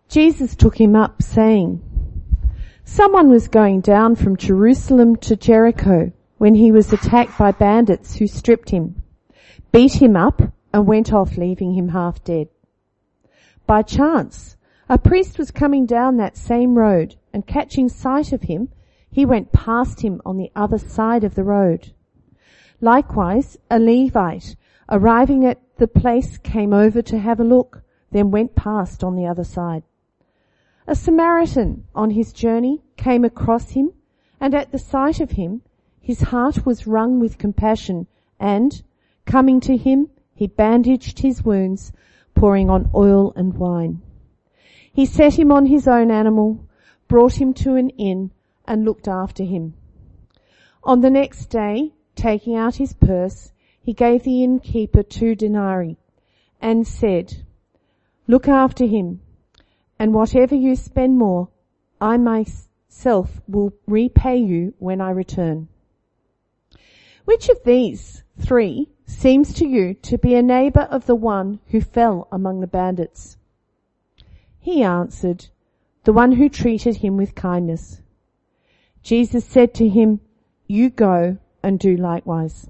Jesus took him up, saying, "Someone was going down from Jerusalem to Jericho when he was attacked by bandits who stripped him, beat him up, and went off, leaving him half dead. By chance, a priest was coming down that same road, and catching sight of him, he went past him on the other side of the road. Likewise, a Levite, arriving at the place, came over to have a look, then went past on the other side. A Samaritan on his journey came across him, and at the sight of him, his heart was wrung with compassion, and, coming to him, he bandaged his wounds, pouring on oil and wine. He set him on his own animal, brought him to an inn, and looked after him. On the next day, taking out his purse, he gave the innkeeper 2 denarii, and said, 'Look after him, and whatever you spend more, I myself will repay you when I return.' Which of these 3 seems to you to be a neighbour of the one who fell among the bandits?" He answered, "The one who treated him with kindness." Jesus said to him, "You go and do likewise."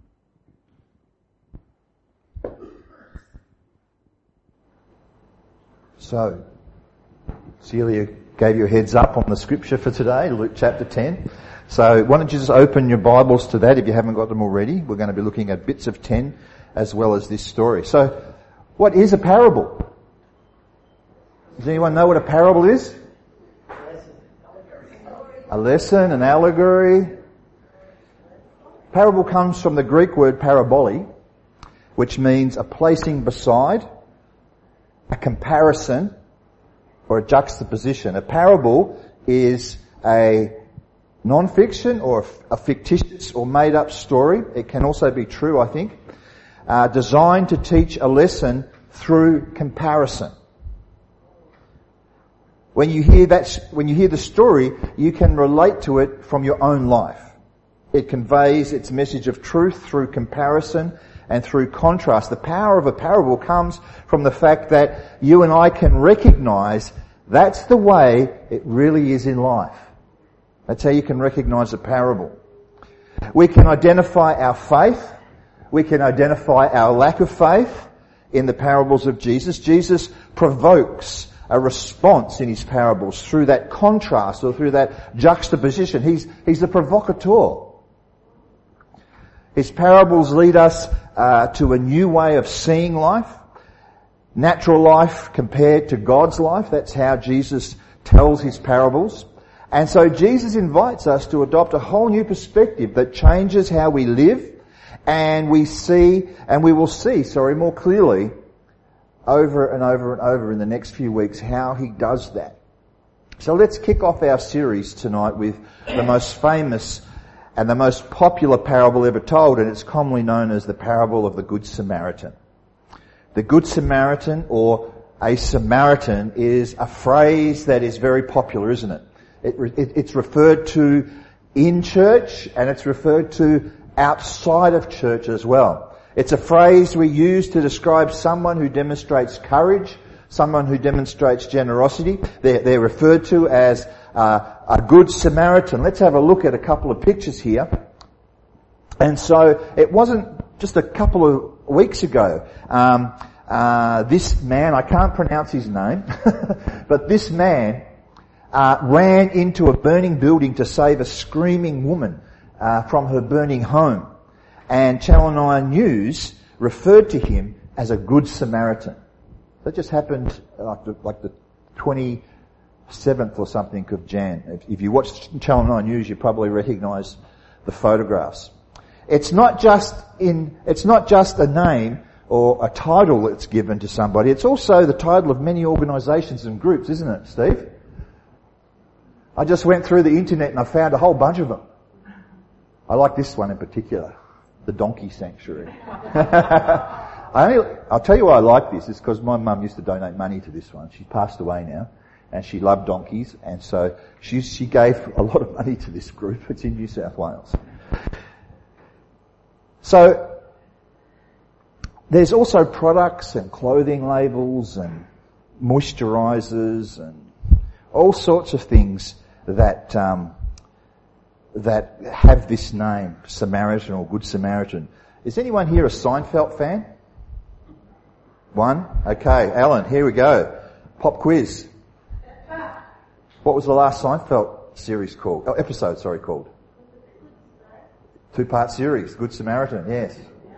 So, Celia gave you a heads up on the scripture for today, Luke chapter 10. So why don't you just open your Bibles to that if you haven't got them already. We're going to be looking at bits of 10 as well as this story. So, what is a parable? Does anyone know what a parable is? A lesson, an allegory. Parable comes from the Greek word parabole, which means a placing beside, a comparison, or a juxtaposition. A parable is a non-fiction or a fictitious or made-up story. It can also be true, I think, designed to teach a lesson through comparison. When you hear the story, you can relate to it from your own life. It conveys its message of truth through comparison and through contrast. The power of a parable comes from the fact that you and I can recognise that's the way it really is in life. That's how you can recognise a parable. We can identify our faith. We can identify our lack of faith in the parables of Jesus. Jesus provokes a response in his parables through that contrast or through that juxtaposition. He's the provocateur. His parables lead us to a new way of seeing life. Natural life compared to God's life. That's how Jesus tells his parables. And so Jesus invites us to adopt a whole new perspective that changes how we live, and we will see more clearly over and over and over in the next few weeks how he does that. So let's kick off our series tonight with the most famous and the most popular parable ever told, and it's commonly known as the parable of the Good Samaritan. The Good Samaritan, or a Samaritan, is a phrase that is very popular, isn't it? It's referred to in church, and it's referred to outside of church as well. It's a phrase we use to describe someone who demonstrates courage, someone who demonstrates generosity. They're referred to as a good Samaritan. Let's have a look at a couple of pictures here. And so it wasn't just a couple of weeks ago. This man, I can't pronounce his name, but this man ran into a burning building to save a screaming woman from her burning home. And Channel 9 News referred to him as a good Samaritan. That just happened like the 27th or something of Jan. If you watch Channel 9 News, you probably recognise the photographs. It's not just a name or a title that's given to somebody. It's also the title of many organisations and groups, isn't it, Steve? I just went through the internet and I found a whole bunch of them. I like this one in particular, the Donkey Sanctuary. I'll tell you why I like this. It's because my mum used to donate money to this one. She's passed away now, and she loved donkeys, and so she gave a lot of money to this group. It's in New South Wales. So there's also products and clothing labels and moisturizers and all sorts of things that that have this name, Samaritan or Good Samaritan. Is anyone here a Seinfeld fan? One? Okay, Alan, here we go. Pop quiz. What was the last Seinfeld series called? Oh, episode, sorry, called? 2-part series, Good Samaritan, yes.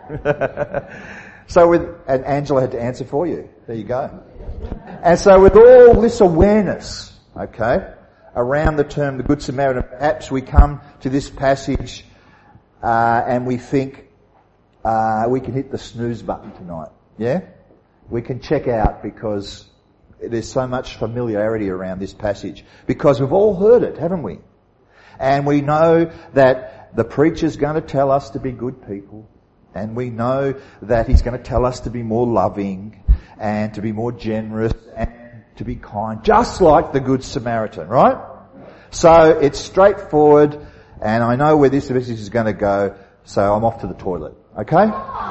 And Angela had to answer for you. There you go. And so with all this awareness, okay, around the term the Good Samaritan, perhaps we come to this passage and we think we can hit the snooze button tonight. Yeah? We can check out because there's so much familiarity around this passage. Because we've all heard it, haven't we? And we know that the preacher's going to tell us to be good people. And we know that he's going to tell us to be more loving and to be more generous and to be kind, just like the Good Samaritan, right? So it's straightforward, and I know where this message is going to go, so I'm off to the toilet, okay?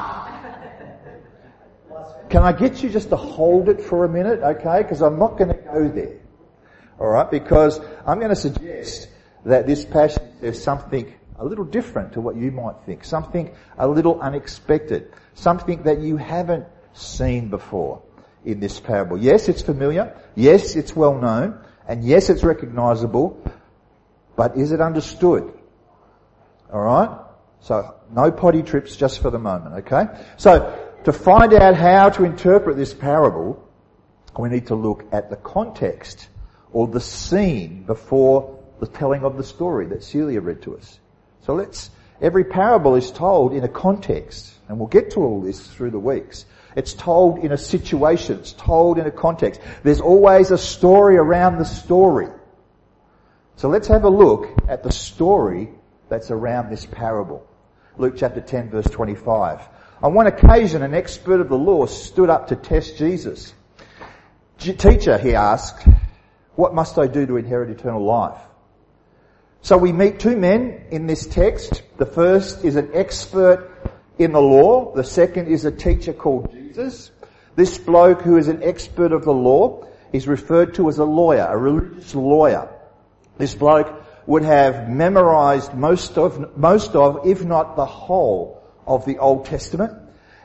Can I get you just to hold it for a minute, okay? Because I'm not going to go there, alright? Because I'm going to suggest that this passage is something a little different to what you might think, something a little unexpected, something that you haven't seen before in this parable. Yes, it's familiar. Yes, it's well known. And yes, it's recognizable. But is it understood? Alright? So, no potty trips just for the moment, okay? So, to find out how to interpret this parable, we need to look at the context or the scene before the telling of the story that Celia read to us. So every parable is told in a context, and we'll get to all this through the weeks. It's told in a situation, it's told in a context. There's always a story around the story. So let's have a look at the story that's around this parable. Luke chapter 10 verse 25. On one occasion, an expert of the law stood up to test Jesus. Teacher, he asked, what must I do to inherit eternal life? So we meet two men in this text. The first is an expert in the law. The second is a teacher called Jesus. This bloke who is an expert of the law is referred to as a lawyer, a religious lawyer. This bloke would have memorized most of, if not the whole of the Old Testament.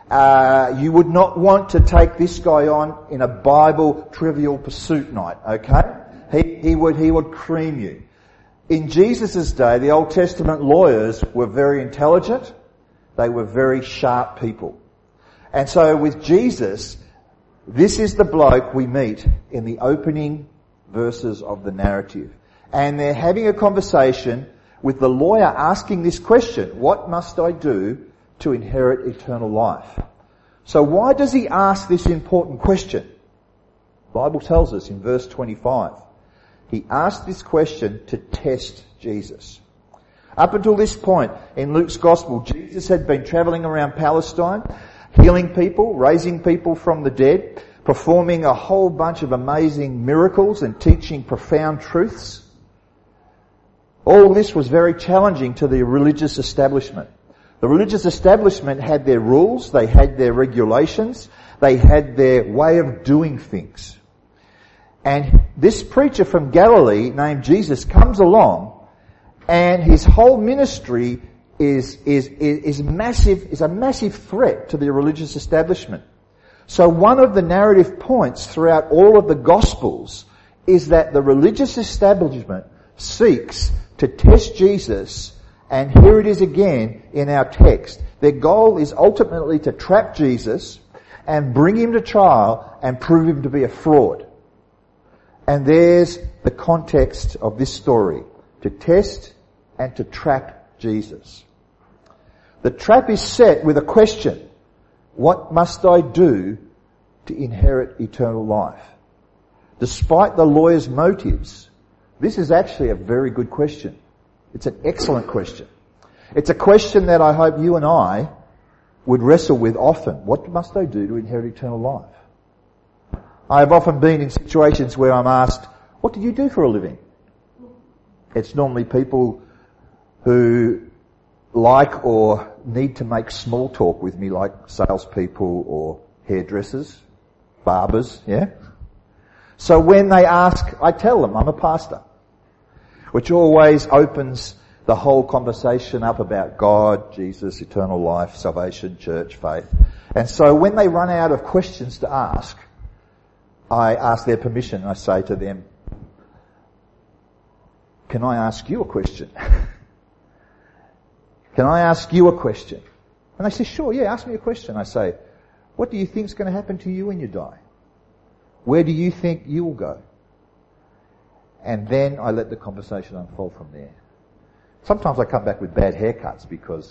You would not want to take this guy on in a Bible Trivial Pursuit night, okay? He would cream you. In Jesus' day, the Old Testament lawyers were very intelligent. They were very sharp people. And so with Jesus, this is the bloke we meet in the opening verses of the narrative. And they're having a conversation with the lawyer asking this question, what must I do to inherit eternal life? So why does he ask this important question? The Bible tells us in verse 25. He asked this question to test Jesus. Up until this point in Luke's Gospel, Jesus had been travelling around Palestine, healing people, raising people from the dead, performing a whole bunch of amazing miracles and teaching profound truths. All this was very challenging to the religious establishment. The religious establishment had their rules, they had their regulations, they had their way of doing things. And this preacher from Galilee named Jesus comes along, and his whole ministry is a massive threat to the religious establishment. So one of the narrative points throughout all of the Gospels is that the religious establishment seeks to test Jesus, and here it is again in our text. Their goal is ultimately to trap Jesus and bring him to trial and prove him to be a fraud. And there's the context of this story, to test and to trap Jesus. The trap is set with a question, what must I do to inherit eternal life? Despite the lawyer's motives, this is actually a very good question. It's an excellent question. It's a question that I hope you and I would wrestle with often. What must I do to inherit eternal life? I have often been in situations where I'm asked, what do you do for a living? It's normally people who like or need to make small talk with me, like salespeople or hairdressers, barbers, yeah? So when they ask, I tell them I'm a pastor, which always opens the whole conversation up about God, Jesus, eternal life, salvation, church, faith. And so when they run out of questions to ask, I ask their permission. I say to them, can I ask you a question? Can I ask you a question? And they say, sure, yeah, ask me a question. I say, what do you think is going to happen to you when you die? Where do you think you will go? And then I let the conversation unfold from there. Sometimes I come back with bad haircuts because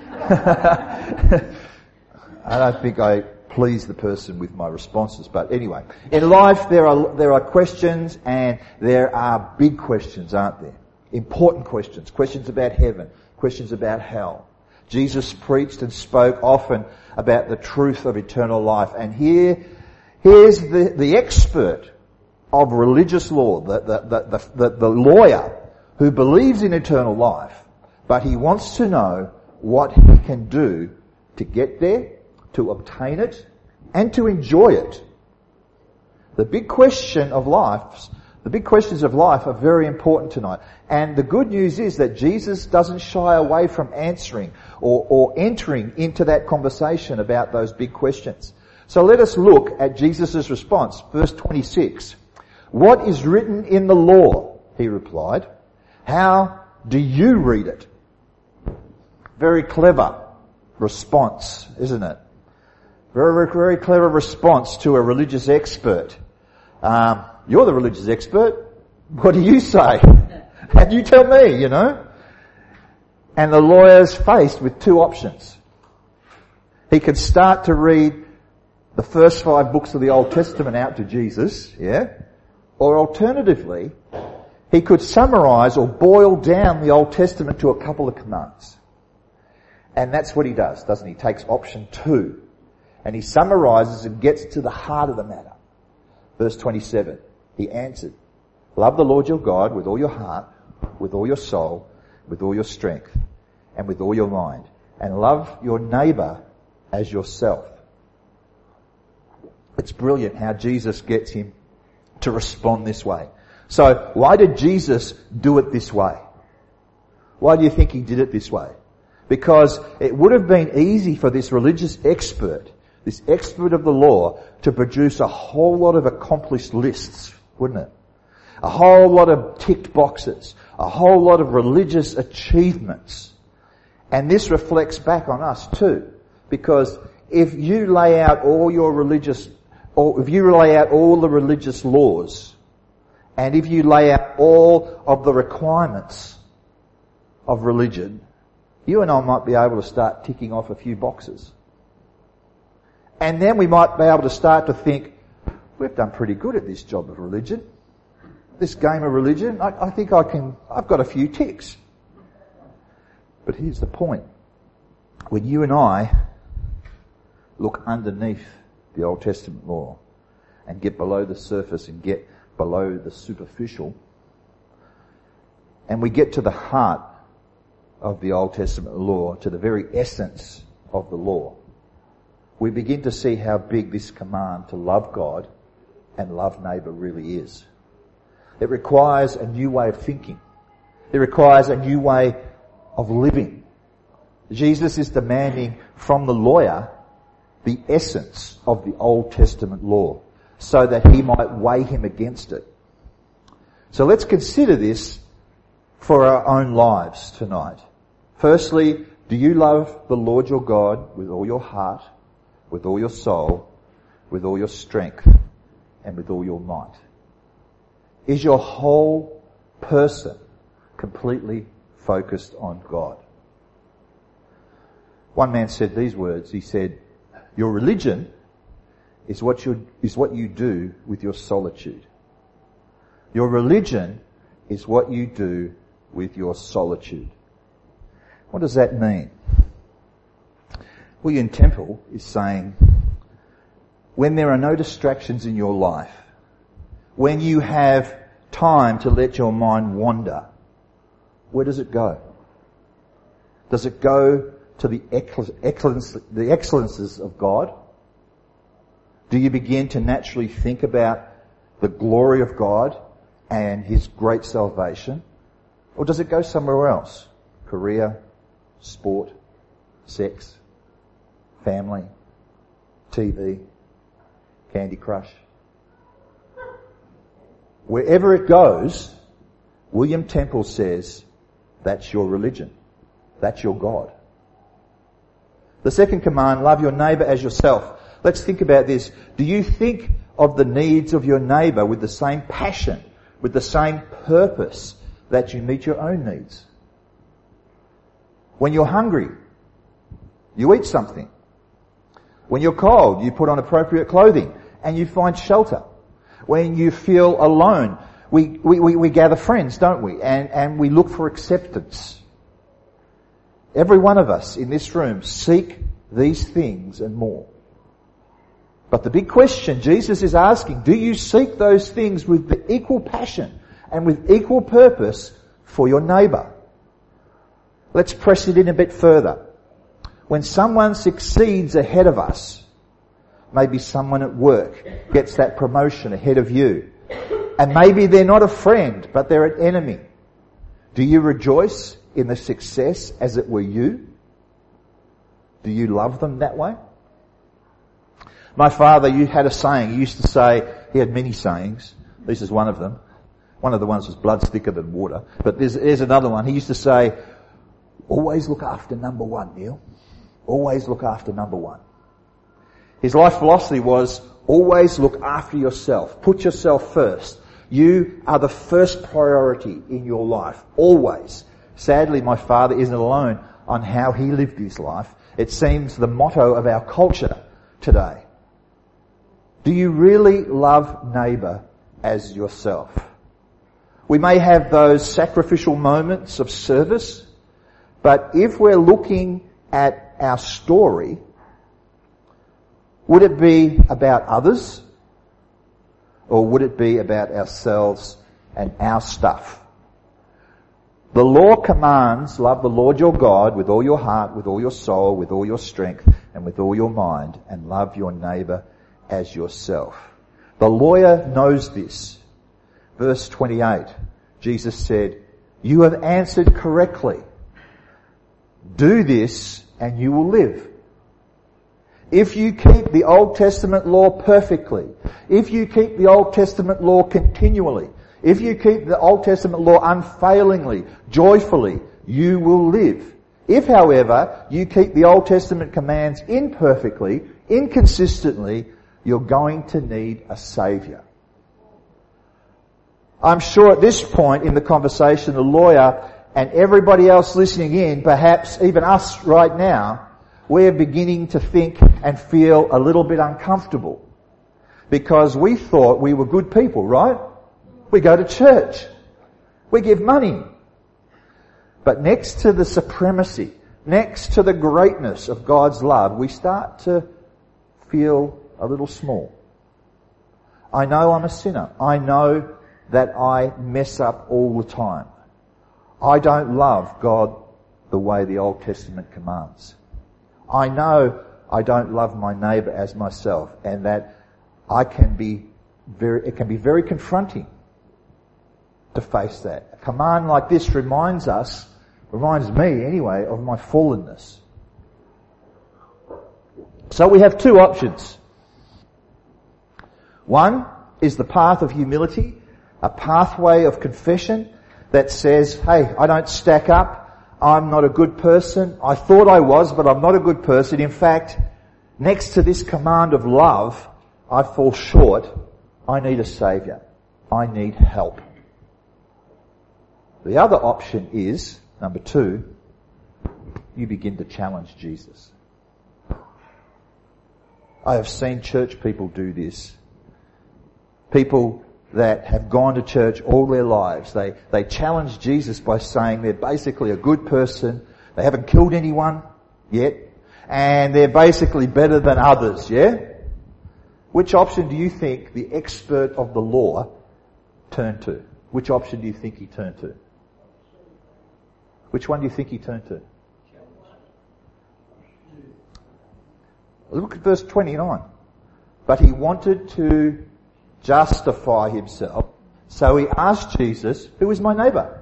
I don't think I please the person with my responses. But anyway, in life there are questions, and there are big questions, aren't there? Important questions. Questions about heaven. Questions about hell. Jesus preached and spoke often about the truth of eternal life. And here's the expert of religious law, the lawyer who believes in eternal life, but he wants to know what he can do to get there, to obtain it, and to enjoy it. The big questions of life are very important tonight. And the good news is that Jesus doesn't shy away from answering or entering into that conversation about those big questions. So let us look at Jesus' response. Verse 26. What is written in the law? He replied. How do you read it? Very clever response, isn't it? Very, very clever response to a religious expert. You're the religious expert. What do you say? And you tell me, you know. And the lawyer's faced with two options. He could start to read the first 5 books of the Old Testament out to Jesus, yeah? Or alternatively, he could summarize or boil down the Old Testament to a couple of commands. And that's what he does, doesn't he? He takes option 2. And he summarizes and gets to the heart of the matter. Verse 27. He answered, love the Lord your God with all your heart, with all your soul, with all your strength, and with all your mind. And love your neighbour as yourself. It's brilliant how Jesus gets him to respond this way. So why did Jesus do it this way? Why do you think he did it this way? Because it would have been easy for this religious expert, this expert of the law, to produce a whole lot of accomplished lists, wouldn't it? A whole lot of ticked boxes, a whole lot of religious achievements. And this reflects back on us too. Because if you lay out all your religious, or if you lay out all the religious laws, and if you lay out all of the requirements of religion, you and I might be able to start ticking off a few boxes. And then we might be able to start to think, we've done pretty good at this job of religion. This game of religion, I think I've got a few ticks. But here's the point. When you and I look underneath the Old Testament law and get below the surface and get below the superficial, and we get to the heart of the Old Testament law, to the very essence of the law, we begin to see how big this command to love God and love neighbour really is. It requires a new way of thinking. It requires a new way of living. Jesus is demanding from the lawyer the essence of the Old Testament law so that he might weigh him against it. So let's consider this for our own lives tonight. Firstly, do you love the Lord your God with all your heart, with all your soul, with all your strength, and with all your might? Is your whole person completely focused on God? One man said these words. He said, your religion is what you do with your solitude. Your religion is what you do with your solitude. What does that mean? William Temple is saying, when there are no distractions in your life, when you have time to let your mind wander, where does it go? Does it go to the excellences of God? Do you begin to naturally think about the glory of God and His great salvation? Or does it go somewhere else? Career, sport, sex, family, TV, Candy Crush. Wherever it goes, William Temple says, that's your religion. That's your God. The second command, love your neighbour as yourself. Let's think about this. Do you think of the needs of your neighbour with the same passion, with the same purpose that you meet your own needs? When you're hungry, you eat something. When you're cold, you put on appropriate clothing and you find shelter. When you feel alone, we gather friends, don't we? And we look for acceptance. Every one of us in this room seek these things and more. But the big question Jesus is asking, do you seek those things with the equal passion and with equal purpose for your neighbour? Let's press it in a bit further. When someone succeeds ahead of us, maybe someone at work gets that promotion ahead of you, and maybe they're not a friend, but they're an enemy. Do you rejoice in the success as it were you? Do you love them that way? My father, you had a saying. He used to say, he had many sayings. This is one of them. One of the ones was blood's thicker than water. But there's another one. He used to say, always look after number one, Neil. Always look after number one. His life philosophy was, always look after yourself. Put yourself first. You are the first priority in your life. Always. Sadly, my father isn't alone on how he lived his life. It seems the motto of our culture today. Do you really love neighbour as yourself? We may have those sacrificial moments of service, but if we're looking at our story, would it be about others? Or would it be about ourselves and our stuff? The law commands, love the Lord your God with all your heart, with all your soul, with all your strength, and with all your mind, and love your neighbour as yourself. The lawyer knows this. Verse 28, Jesus said, you have answered correctly. Do this and you will live. If you keep the Old Testament law perfectly, if you keep the Old Testament law continually, if you keep the Old Testament law unfailingly, joyfully, you will live. If, however, you keep the Old Testament commands imperfectly, inconsistently, you're going to need a saviour. I'm sure at this point in the conversation, the lawyer and everybody else listening in, perhaps even us right now, we're beginning to think and feel a little bit uncomfortable because we thought we were good people, right? We go to church. We give money. But next to the supremacy, next to the greatness of God's love, we start to feel a little small. I know I'm a sinner. I know that I mess up all the time. I don't love God the way the Old Testament commands. I know I don't love my neighbour as myself, and that it can be very confronting to face that. A command like this reminds me anyway, of my fallenness. So we have two options. One is the path of humility, a pathway of confession that says, hey, I don't stack up. I'm not a good person. I thought I was, but I'm not a good person. In fact, next to this command of love, I fall short. I need a saviour. I need help. The other option is, number two, you begin to challenge Jesus. I have seen church people do this. People that have gone to church all their lives. They challenge Jesus by saying they're basically a good person. They haven't killed anyone yet. And they're basically better than others, yeah? Which option do you think the expert of the law turned to? Which option do you think he turned to? Which one do you think he turned to? Look at verse 29. But he wanted to justify himself. So he asked Jesus, who is my neighbour?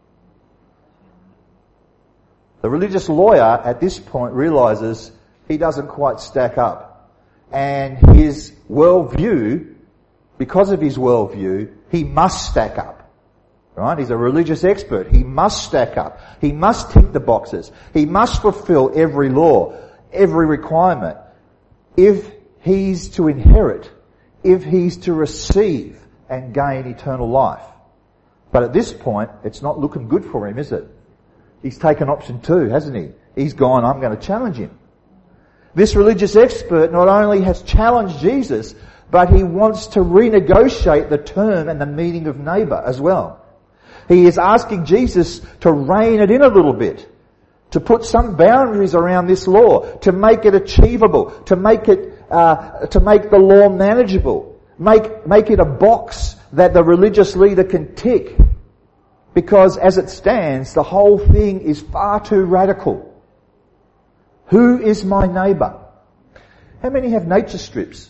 The religious lawyer at this point realises he doesn't quite stack up. And his worldview, because of his worldview, he must stack up. Right? He's a religious expert. He must stack up. He must tick the boxes. He must fulfill every law, every requirement. If he's to inherit, if he's to receive and gain eternal life. But at this point, it's not looking good for him, is it? He's taken option 2, hasn't he? He's gone, I'm going to challenge him. This religious expert not only has challenged Jesus, but he wants to renegotiate the term and the meaning of neighbour as well. He is asking Jesus to rein it in a little bit, to put some boundaries around this law, to make it achievable, to make the law manageable, make it a box that the religious leader can tick. Because as it stands, the whole thing is far too radical. Who is my neighbour? How many have nature strips?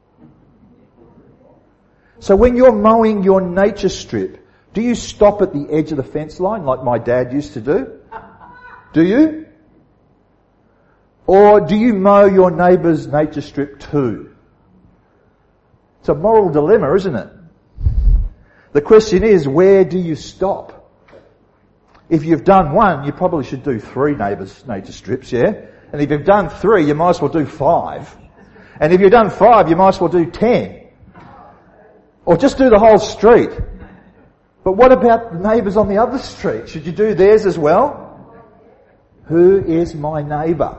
So when you're mowing your nature strip, do you stop at the edge of the fence line like my dad used to do? Do you? Or do you mow your neighbour's nature strip too? It's a moral dilemma, isn't it? The question is, where do you stop? If you've done one, you probably should do 3 neighbours' nature strips, yeah? And if you've done 3, you might as well do 5. And if you've done 5, you might as well do 10. Or just do the whole street. But what about the neighbours on the other street? Should you do theirs as well? Who is my neighbour?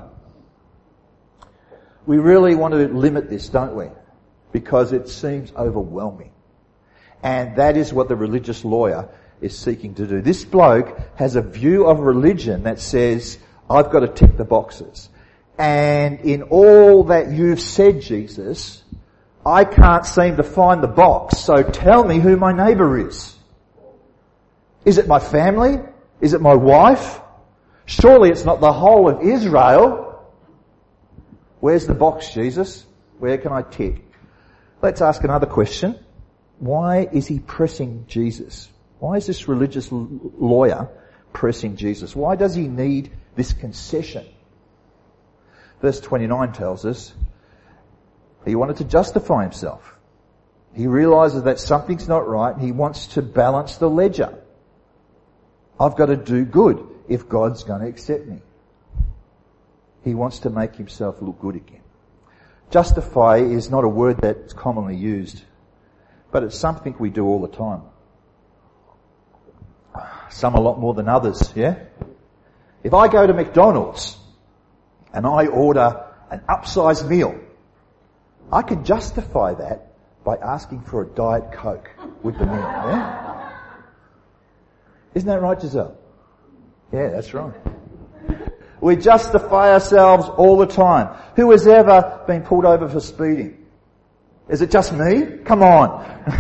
We really want to limit this, don't we? Because it seems overwhelming. And that is what the religious lawyer is seeking to do. This bloke has a view of religion that says, I've got to tick the boxes. And in all that you've said, Jesus, I can't seem to find the box, so tell me who my neighbour is. Is it my family? Is it my wife? Surely it's not the whole of Israel. Where's the box, Jesus? Where can I tick? Let's ask another question. Why is he pressing Jesus? Why is this religious lawyer pressing Jesus? Why does he need this concession? Verse 29 tells us he wanted to justify himself. He realises that something's not right. He wants to balance the ledger. I've got to do good if God's going to accept me. He wants to make himself look good again. Justify is not a word that's commonly used, but it's something we do all the time. Some a lot more than others, yeah? If I go to McDonald's and I order an upsized meal, I can justify that by asking for a Diet Coke with the meal, yeah? Isn't that right, Giselle? Yeah, that's right. We justify ourselves all the time. Who has ever been pulled over for speeding? Is it just me? Come on.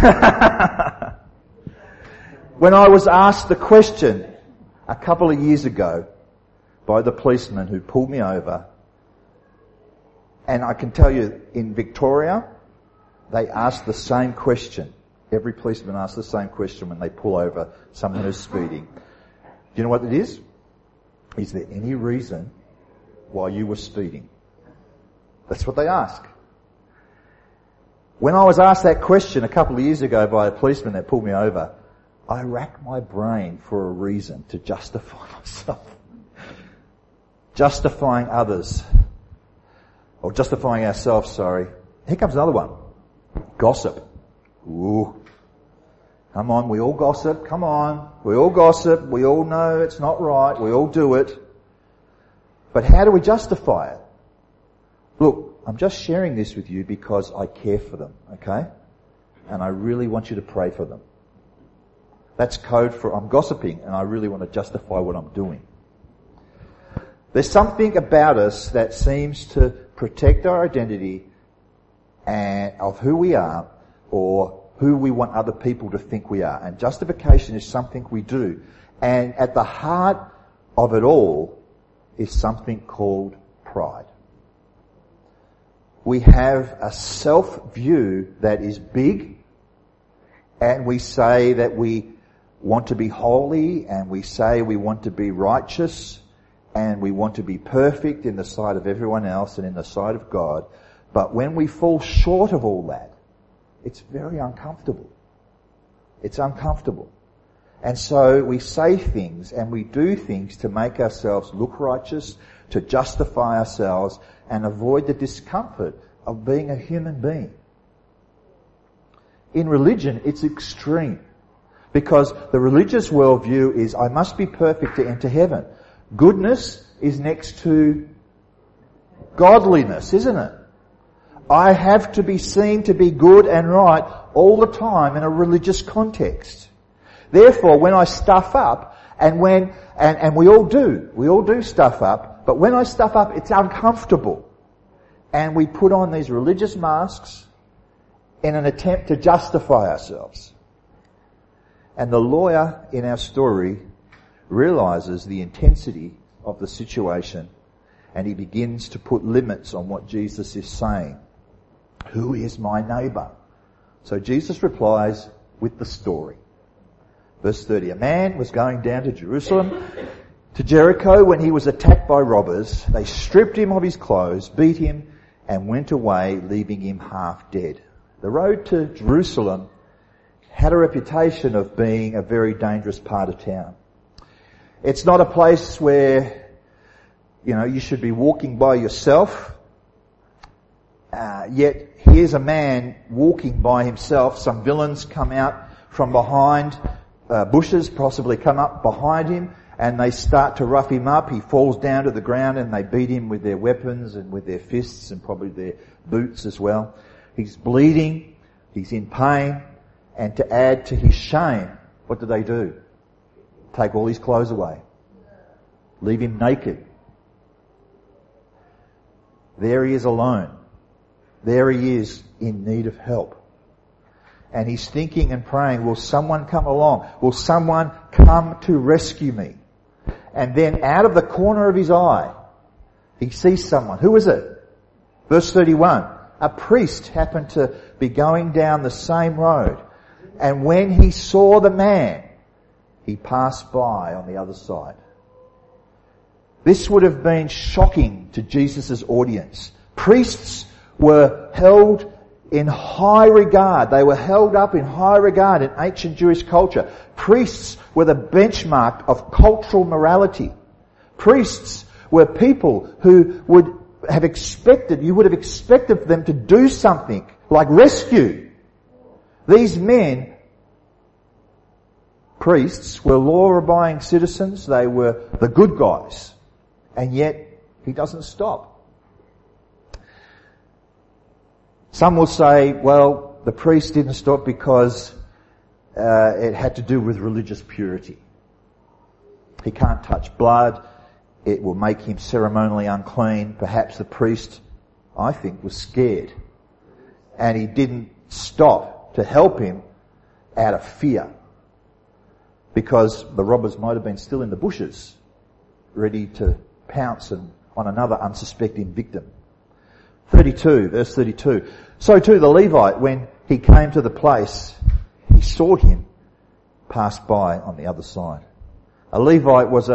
When I was asked the question a couple of years ago by the policeman who pulled me over, and I can tell you in Victoria, they ask the same question. Every policeman asks the same question when they pull over someone who's speeding. Do you know what it is? Is there any reason why you were speeding? That's what they ask. When I was asked that question a couple of years ago by a policeman that pulled me over, I racked my brain for a reason to justify myself. Justifying others. Or justifying ourselves, sorry. Here comes another one. Gossip. Ooh. Come on, we all gossip. Come on. We all gossip. We all know it's not right. We all do it. But how do we justify it? Look, I'm just sharing this with you because I care for them, okay? And I really want you to pray for them. That's code for I'm gossiping and I really want to justify what I'm doing. There's something about us that seems to protect our identity and of who we are or who we want other people to think we are. And justification is something we do. And at the heart of it all is something called pride. We have a self-view that is big and we say that we want to be holy, and we say we want to be righteous, and we want to be perfect in the sight of everyone else and in the sight of God. But when we fall short of all that, it's very uncomfortable. It's uncomfortable. And so we say things and we do things to make ourselves look righteous, to justify ourselves, and avoid the discomfort of being a human being. In religion, it's extreme. Because the religious worldview is, I must be perfect to enter heaven. Goodness is next to godliness, isn't it? I have to be seen to be good and right all the time in a religious context. Therefore, when I stuff up, and we all do stuff up, but when I stuff up, it's uncomfortable. And we put on these religious masks in an attempt to justify ourselves. And the lawyer in our story realizes the intensity of the situation, and he begins to put limits on what Jesus is saying. Who is my neighbour? So Jesus replies with the story. Verse 30, a man was going down to Jerusalem, to Jericho, when he was attacked by robbers. They stripped him of his clothes, beat him, and went away, leaving him half dead. The road to Jerusalem had a reputation of being a very dangerous part of town. It's not a place where, you should be walking by yourself. Yet here's a man walking by himself. Some villains come out from behind bushes, possibly come up behind him, and they start to rough him up. He falls down to the ground and they beat him with their weapons and with their fists and probably their boots as well. He's bleeding, he's in pain, and to add to his shame, what do? Take all his clothes away. Leave him naked. There he is alone. There he is in need of help. And he's thinking and praying, will someone come along? Will someone come to rescue me? And then out of the corner of his eye, he sees someone. Who is it? Verse 31. A priest happened to be going down the same road. And when he saw the man, he passed by on the other side. This would have been shocking to Jesus' audience. Priests were held in high regard. They were held up in high regard in ancient Jewish culture. Priests were the benchmark of cultural morality. Priests were people who you would have expected them to do something like rescue. These men, priests, were law-abiding citizens. They were the good guys. And yet, he doesn't stop. Some will say, well, the priest didn't stop because it had to do with religious purity. He can't touch blood. It will make him ceremonially unclean. Perhaps the priest, I think, was scared. And he didn't stop to help him out of fear. Because the robbers might have been still in the bushes, ready to pounce on another unsuspecting victim. 32, verse 32. So too the Levite, when he came to the place, he saw him pass by on the other side. A Levite was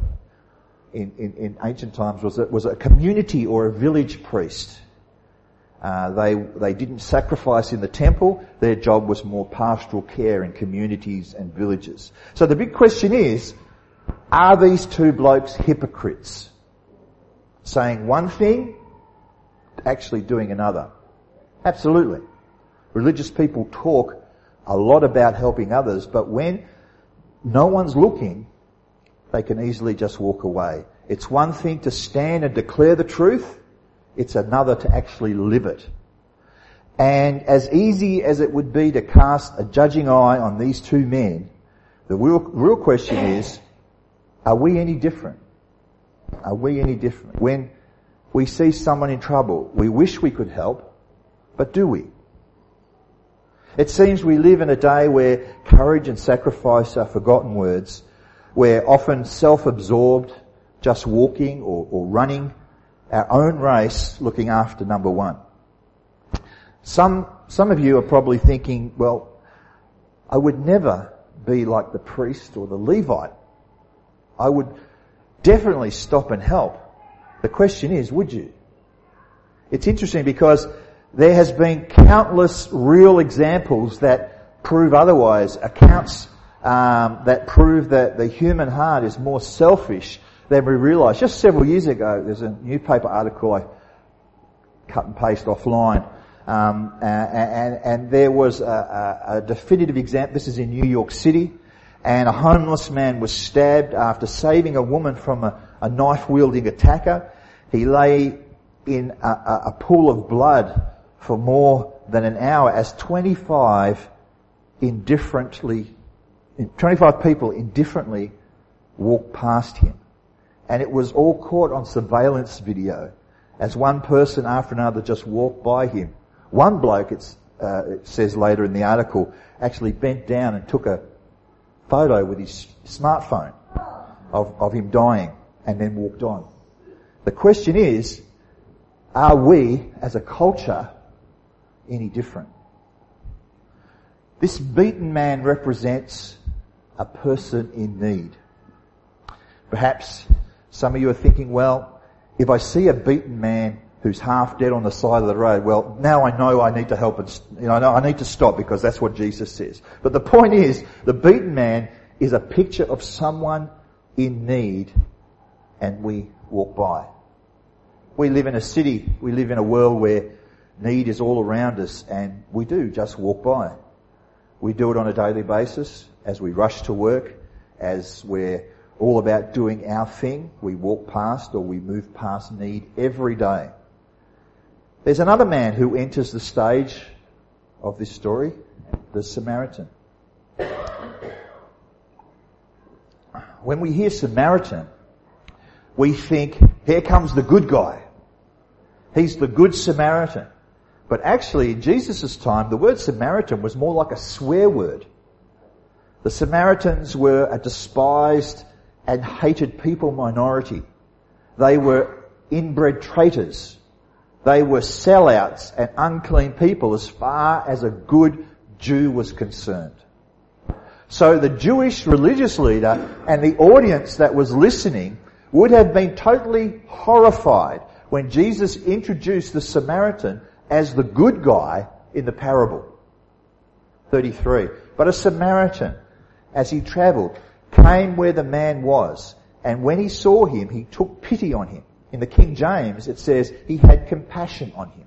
in ancient times was a community or a village priest. They didn't sacrifice in the temple. Their job was more pastoral care in communities and villages. So the big question is, are these two blokes hypocrites? Saying one thing, actually doing another. Absolutely. Religious people talk a lot about helping others, but when no one's looking, they can easily just walk away. It's one thing to stand and declare the truth. It's another to actually live it. And as easy as it would be to cast a judging eye on these two men, the real question is, are we any different? Are we any different? When we see someone in trouble, we wish we could help, but do we? It seems we live in a day where courage and sacrifice are forgotten words. We're often self-absorbed, just walking or running our own race, looking after number one. Some of you are probably thinking, well, I would never be like the priest or the Levite. I would definitely stop and help. The question is, would you? It's interesting because there has been countless real examples that prove otherwise, accounts that prove that the human heart is more selfish than we realise. Just several years ago, there's a newspaper article I cut and paste offline, and there was a definitive example. This is in New York City, and a homeless man was stabbed after saving a woman from a knife-wielding attacker. He lay in a pool of blood for more than an hour as 25 people indifferently walked past him. And it was all caught on surveillance video as one person after another just walked by him. One bloke, it says later in the article, actually bent down and took a photo with his smartphone of him dying and then walked on. The question is, are we as a culture any different? This beaten man represents a person in need. Perhaps some of you are thinking, well, if I see a beaten man who's half dead on the side of the road, well, now I know I need to help and, I need to stop because that's what Jesus says. But the point is, the beaten man is a picture of someone in need and we walk by. We live in a city, we live in a world where need is all around us and we do just walk by. We do it on a daily basis as we rush to work, as we're all about doing our thing. We walk past or we move past need every day. There's another man who enters the stage of this story, the Samaritan. When we hear Samaritan, we think, here comes the good guy. He's the good Samaritan. But actually, in Jesus' time, the word Samaritan was more like a swear word. The Samaritans were a despised and hated people minority. They were inbred traitors. They were sellouts and unclean people as far as a good Jew was concerned. So the Jewish religious leader and the audience that was listening would have been totally horrified when Jesus introduced the Samaritan as the good guy in the parable. 33. But a Samaritan, as he travelled, came where the man was, and when he saw him, he took pity on him. In the King James, it says he had compassion on him.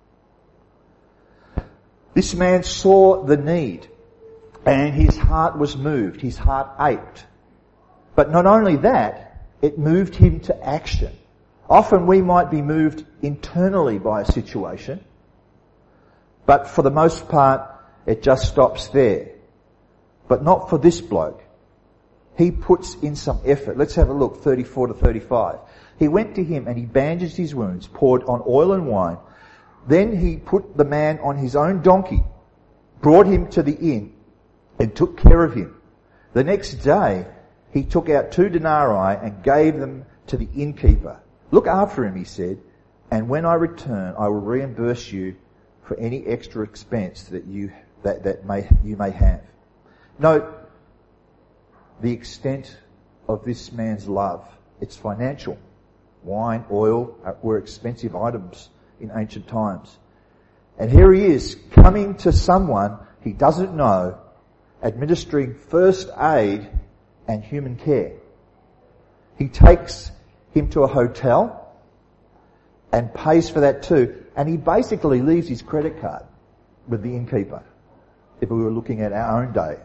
This man saw the need, and his heart was moved. His heart ached. But not only that, it moved him to action. Often we might be moved internally by a situation, but for the most part, it just stops there. But not for this bloke. He puts in some effort. Let's have a look, 34 to 35. He went to him and he bandaged his wounds, poured on oil and wine. Then he put the man on his own donkey, brought him to the inn, and took care of him. The next day, he took out 2 denarii and gave them to the innkeeper. Look after him, he said, and when I return, I will reimburse you for any extra expense that you may have. Note the extent of this man's love. It's financial. Wine, oil were expensive items in ancient times. And here he is, coming to someone he doesn't know, administering first aid and human care. He takes him to a hotel and pays for that too. And he basically leaves his credit card with the innkeeper, if we were looking at our own day.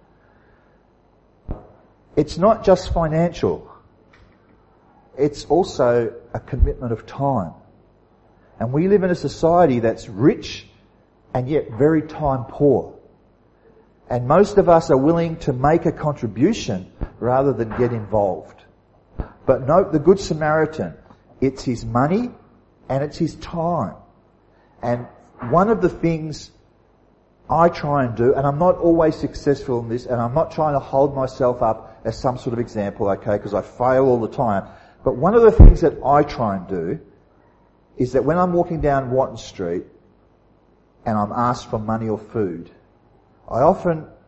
It's not just financial. It's also a commitment of time. And we live in a society that's rich and yet very time poor. And most of us are willing to make a contribution rather than get involved. But note the Good Samaritan. It's his money and it's his time. And one of the things I try and do, and I'm not always successful in this, and I'm not trying to hold myself up as some sort of example, okay, because I fail all the time. But one of the things that I try and do is that when I'm walking down Watton Street and I'm asked for money or food, I often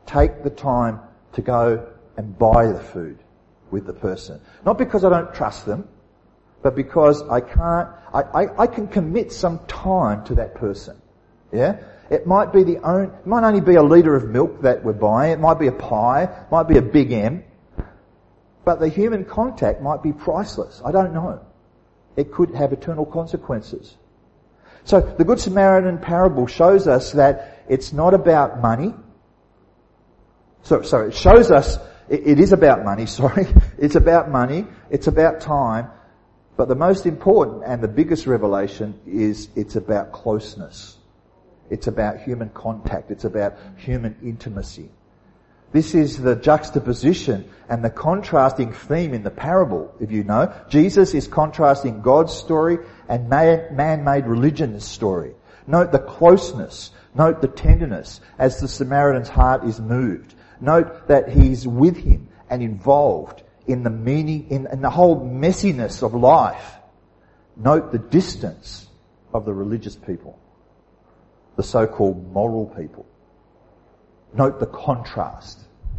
take the time to go and buy the food with the person. Not because I don't trust them, but because I can commit some time to that person. Yeah? It might only be a litre of milk that we're buying, it might be a pie, it might be a Big M, but the human contact might be priceless. I don't know. It could have eternal consequences. So the Good Samaritan parable shows us that it's not about money. So it shows us it is about money, sorry. It's about money, it's about time, but the most important and the biggest revelation is it's about closeness. It's about human contact. It's about human intimacy. This is the juxtaposition and the contrasting theme in the parable, if you know. Jesus is contrasting God's story and man-made religion's story. Note the closeness. Note the tenderness as the Samaritan's heart is moved. Note that he's with him and involved in the meaning, in the whole messiness of life. Note the distance of the religious people, the so-called moral people. Note the contrast.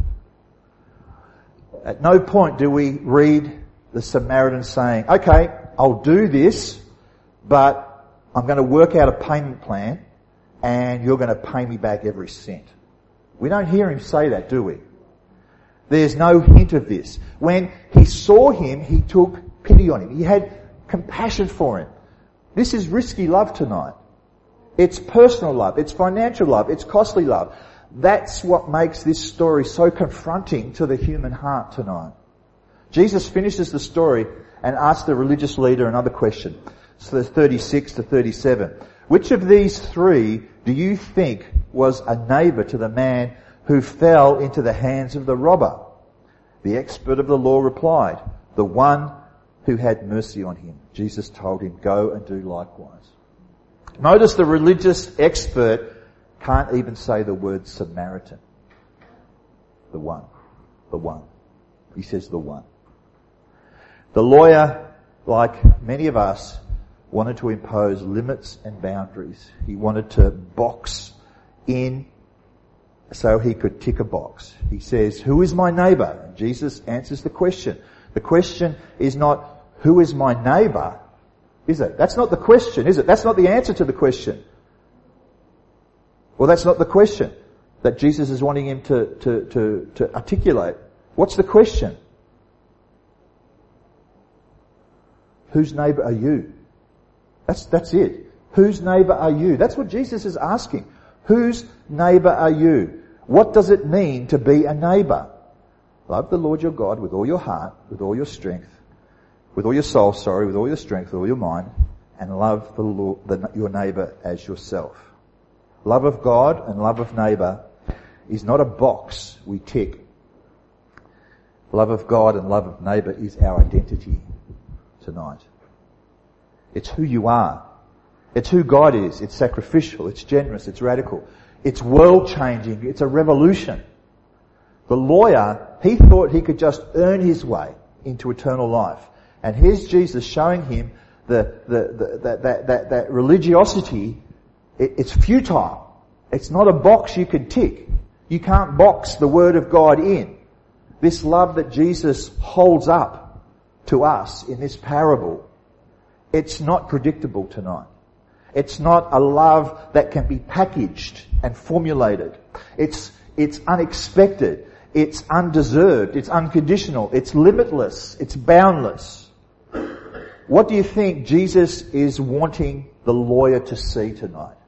At no point do we read the Samaritan saying, okay, I'll do this, but I'm going to work out a payment plan and you're going to pay me back every cent. We don't hear him say that, do we? There's no hint of this. When he saw him, he took pity on him. He had compassion for him. This is risky love tonight. It's personal love. It's financial love. It's costly love. That's what makes this story so confronting to the human heart tonight. Jesus finishes the story and asks the religious leader another question. So 36 to 37. Which of these three do you think was a neighbour to the man who fell into the hands of the robber? The expert of the law replied, the one who had mercy on him. Jesus told him, go and do likewise. Notice the religious expert can't even say the word Samaritan. The one. The one. He says the one. The lawyer, like many of us, wanted to impose limits and boundaries. He wanted to box in so he could tick a box. He says, who is my neighbour? And Jesus answers the question. The question is not, who is my neighbour? Is it? That's not the question, is it? That's not the answer to the question. Well, that's not the question that Jesus is wanting him to articulate. What's the question? Whose neighbour are you? That's it. Whose neighbour are you? That's what Jesus is asking. Whose neighbour are you? What does it mean to be a neighbour? Love the Lord your God with all your heart, with all your strength, with all your soul, with all your strength, with all your mind, and love the Lord, your neighbour as yourself. Love of God and love of neighbour is not a box we tick. Love of God and love of neighbour is our identity tonight. It's who you are. It's who God is. It's sacrificial. It's generous. It's radical. It's world-changing. It's a revolution. The lawyer, he thought he could just earn his way into eternal life. And here's Jesus showing him that religiosity, it's futile. It's not a box you can tick. You can't box the Word of God in. This love that Jesus holds up to us in this parable, it's not predictable tonight. It's not a love that can be packaged and formulated. It's unexpected. It's undeserved. It's unconditional. It's limitless. It's boundless. What do you think Jesus is wanting the lawyer to see tonight?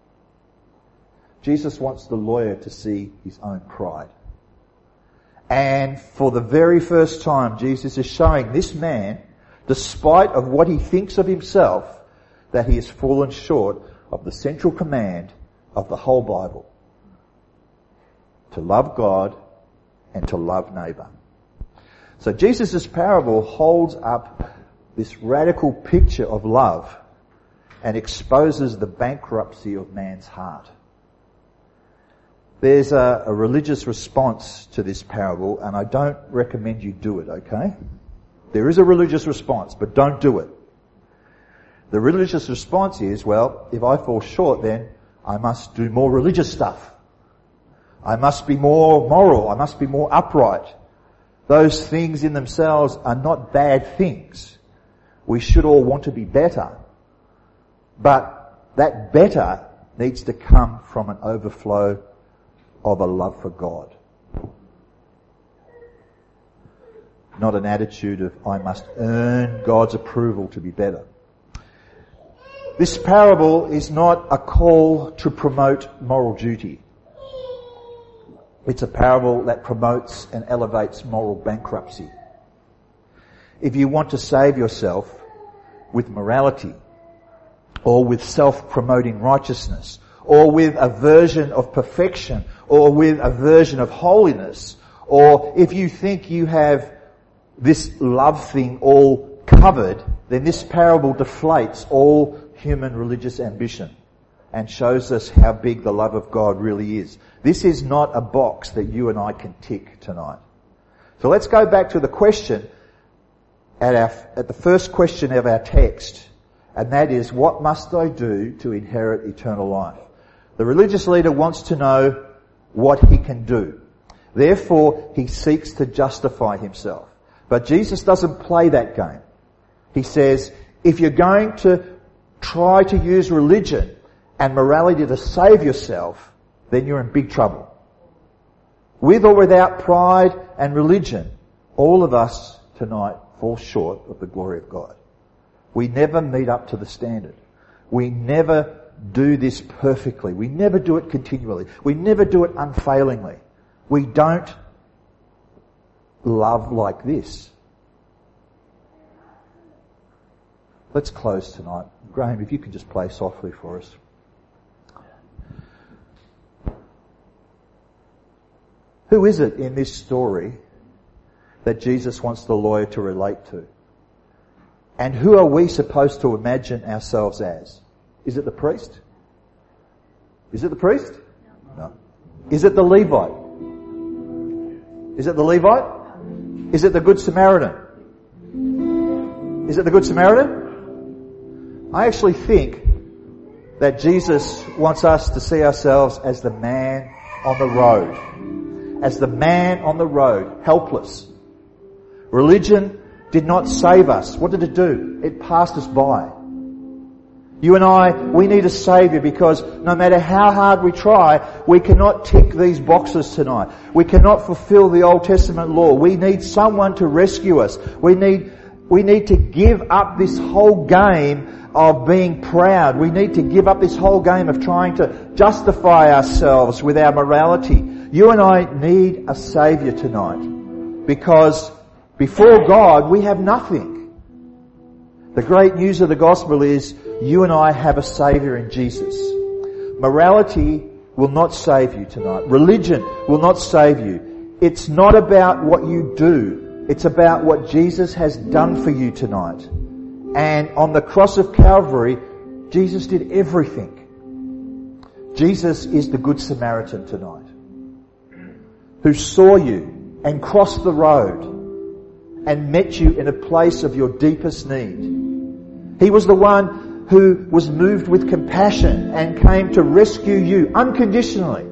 Jesus wants the lawyer to see his own pride. And for the very first time, Jesus is showing this man, despite of what he thinks of himself, that he has fallen short of the central command of the whole Bible. To love God and to love neighbour. So Jesus' parable holds up this radical picture of love and exposes the bankruptcy of man's heart. There's a religious response to this parable, and I don't recommend you do it, okay? There is a religious response, but don't do it. The religious response is, well, if I fall short, then I must do more religious stuff. I must be more moral. I must be more upright. Those things in themselves are not bad things. We should all want to be better. But that better needs to come from an overflow of a love for God. Not an attitude of, I must earn God's approval to be better. This parable is not a call to promote moral duty. It's a parable that promotes and elevates moral bankruptcy. If you want to save yourself with morality, or with self-promoting righteousness, or with a version of perfection, or with a version of holiness, or if you think you have this love thing all covered, then this parable deflates all human religious ambition and shows us how big the love of God really is. This is not a box that you and I can tick tonight. So let's go back to the question at the first question of our text, and that is, what must I do to inherit eternal life? The religious leader wants to know what he can do. Therefore, he seeks to justify himself. But Jesus doesn't play that game. He says, if you're going to try to use religion and morality to save yourself, then you're in big trouble. With or without pride and religion, all of us tonight fall short of the glory of God. We never meet up to the standard. We never do this perfectly. We never do it continually. We never do it unfailingly. We don't love like this. Let's close tonight. Graham, if you can just play softly for us. Who is it in this story that Jesus wants the lawyer to relate to? And who are we supposed to imagine ourselves as? Is it the priest? Is it the priest? No. Is it the Levite? Is it the Levite? Is it the Good Samaritan? Is it the Good Samaritan? I actually think that Jesus wants us to see ourselves as the man on the road. As the man on the road, helpless. Religion did not save us. What did it do? It passed us by. You and I, we need a saviour, because no matter how hard we try, we cannot tick these boxes tonight. We cannot fulfill the Old Testament law. We need someone to rescue us. We need to give up this whole game of being proud. We need to give up this whole game of trying to justify ourselves with our morality. You and I need a saviour tonight, because before God we have nothing. The great news of the gospel is you and I have a saviour in Jesus. Morality will not save you tonight. Religion will not save you. It's not about what you do. It's about what Jesus has done for you tonight. And on the cross of Calvary, Jesus did everything. Jesus is the Good Samaritan tonight, who saw you and crossed the road and met you in a place of your deepest need. He was the one who was moved with compassion and came to rescue you unconditionally.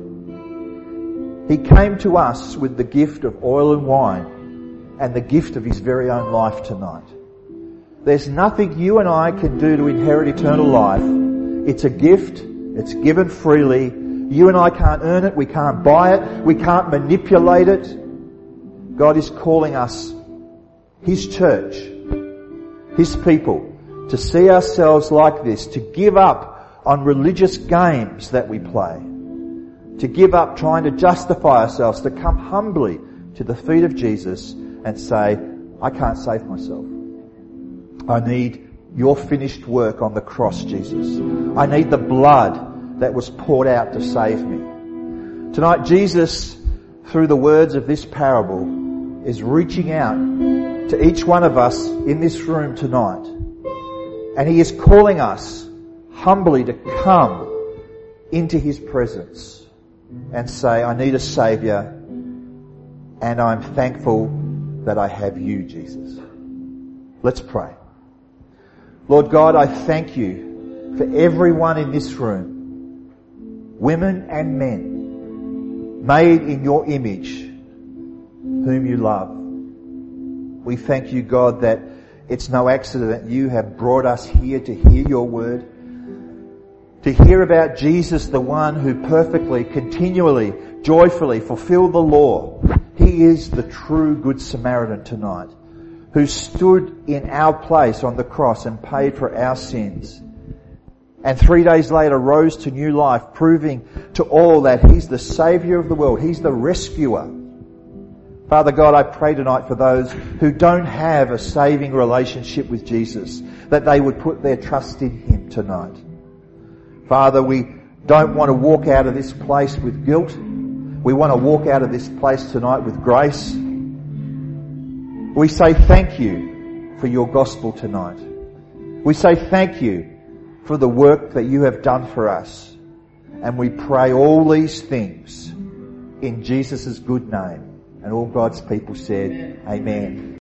He came to us with the gift of oil and wine and the gift of his very own life tonight. There's nothing you and I can do to inherit eternal life. It's a gift. It's given freely. You and I can't earn it. We can't buy it. We can't manipulate it. God is calling us, his church, his people, to see ourselves like this, to give up on religious games that we play, to give up trying to justify ourselves, to come humbly to the feet of Jesus and say, I can't save myself. I need your finished work on the cross, Jesus. I need the blood that was poured out to save me. Tonight, Jesus, through the words of this parable, is reaching out to each one of us in this room tonight. And he is calling us humbly to come into his presence and say, I need a saviour, and I'm thankful that I have you, Jesus. Let's pray. Lord God, I thank you for everyone in this room, women and men, made in your image, whom you love. We thank you, God, that it's no accident that you have brought us here to hear your word, to hear about Jesus, the one who perfectly, continually, joyfully fulfilled the law. He is the true Good Samaritan tonight, who stood in our place on the cross and paid for our sins. And 3 days later rose to new life, proving to all that He's the Saviour of the world. He's the rescuer. Father God, I pray tonight for those who don't have a saving relationship with Jesus, that they would put their trust in Him tonight. Father, we don't want to walk out of this place with guilt. We want to walk out of this place tonight with grace. We say thank you for your gospel tonight. We say thank you for the work that you have done for us. And we pray all these things in Jesus' good name. And all God's people said, Amen.